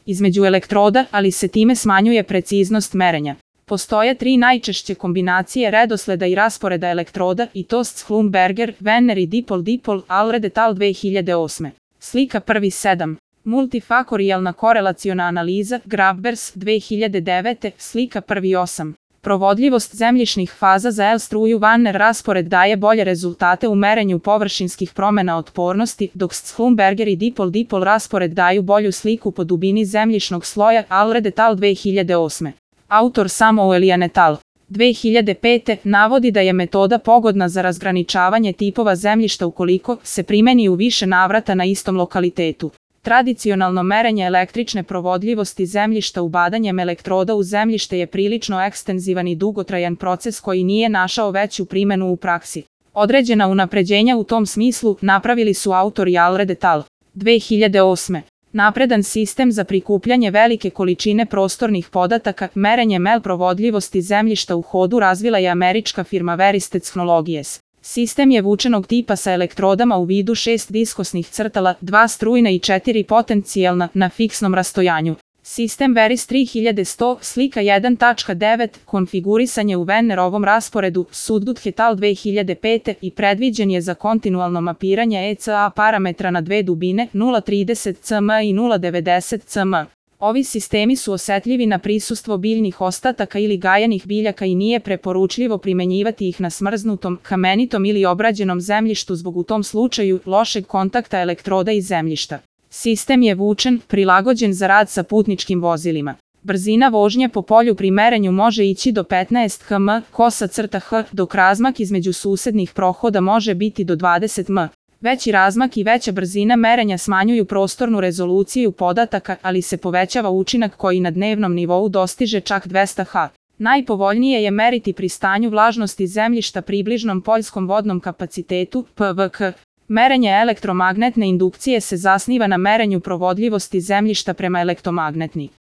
između elektroda, ali se time smanjuje preciznost merenja. Postoje 3 najčešće kombinacije redosleda i rasporeda elektroda i to Schlumberger, Venner i Dipol, Allred et al. 2008. Slika 7. Multifaktorijalna korelaciona analiza, Grabbers, 2009. Slika 8. Provodljivost zemljišnih faza za L struju Venner raspored daje bolje rezultate u merenju površinskih promena otpornosti, dok Schlumberger i Dipol raspored daju bolju sliku po dubini zemljišnog sloja, Allred et al. 2008. Autor Samuelian et al. 2005. navodi da je metoda pogodna za razgraničavanje tipova zemljišta ukoliko se primeni u više navrata na istom lokalitetu. Tradicionalno merenje električne provodljivosti zemljišta ubadanjem elektroda u zemljište je prilično ekstenzivan i dugotrajan proces koji nije našao veću primenu u praksi. Određena unapređenja u tom smislu napravili su autori Allred et al. 2008. Napredan sistem za prikupljanje velike količine prostornih podataka, merenjem L provodljivosti zemljišta u hodu razvila je američka firma Veristed Technologies. Sistem je vučenog tipa sa elektrodama u vidu 6 diskosnih crtala, 2 strujna i 4 potencijalna na fiksnom rastojanju. Sistem Veris 3100, slika 1.9, konfigurisan je u Vennerovom rasporedu, Sudgut et al. 2005. i predviđen je za kontinualno mapiranje ECA parametra na dve dubine 0.30 cm i 0.90 cm. Ovi sistemi su osetljivi na prisustvo biljnih ostataka ili gajanih biljaka i nije preporučljivo primenjivati ih na smrznutom, kamenitom ili obrađenom zemljištu zbog u tom slučaju lošeg kontakta elektroda i zemljišta. Sistem je vučen, prilagođen za rad sa putničkim vozilima. Brzina vožnje po polju pri merenju može ići do 15 km/h, dok razmak između susednih prohoda može biti do 20 m. Veći razmak i veća brzina merenja smanjuju prostornu rezoluciju podataka, ali se povećava učinak koji na dnevnom nivou dostiže čak 200 H. Najpovoljnije je meriti pri stanju vlažnosti zemljišta približnom poljskom vodnom kapacitetu, PVK. Merenje elektromagnetne indukcije se zasniva na merenju provodljivosti zemljišta prema elektromagnetni